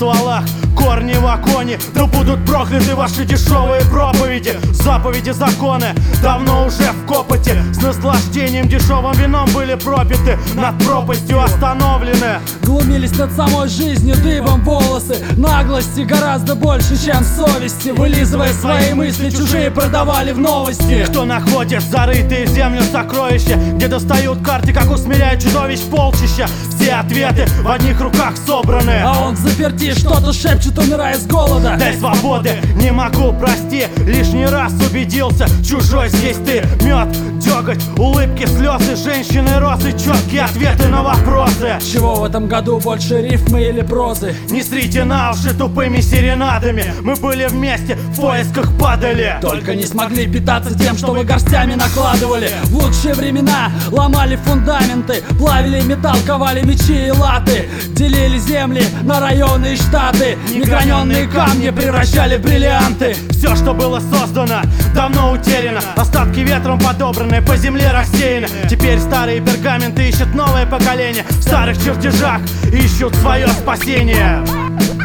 стволах корни в оконе. Да будут прокляты ваши дешевые проповеди. Заповеди, законы давно уже в копоте. С наслаждением дешевым вином были пропиты, над пропастью остановлены. Глумились над самой жизнью, дыбом волосы. Наглости гораздо больше, чем совести. Вылизывая свои мысли, чужие продавали в новости. Кто находит зарытые в землю сокровища, где достают карты, как усмиряют чудовищ полчища. Все ответы в одних руках собраны, а он заперти что-то шепчет, умирая с голода. Дай свободы, не могу, прости. Лишний раз убедился, чужой здесь ты. Мед, деготь, улыбки, слезы, женщины, розы, четкие ответы на вопросы. Чего в этом году больше, рифмы или прозы? Не срите на уши тупыми серенадами. Мы были вместе, в поисках падали. Только не смогли питаться тем, что вы горстями накладывали. В лучшие времена ломали фундаменты, плавили металл, ковали мечи и латы, делили земли на районы и штаты. Неграненные камни превращали в бриллианты. Все, что было создано, давно утеряно. Остатки ветром подобранные, по земле рассеяны. Теперь старые пергаменты ищут новое поколение. В старых чертежах ищут свое спасение.